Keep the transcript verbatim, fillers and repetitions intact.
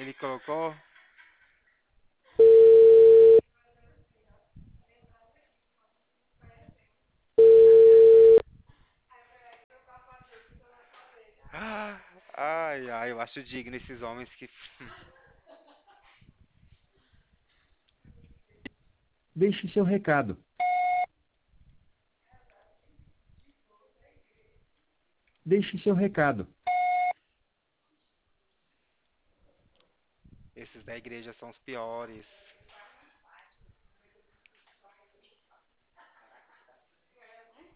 Ele colocou. Ah, ai, ai, eu acho digno esses homens que. Deixe seu recado. Deixe seu recado. Esses da igreja são os piores.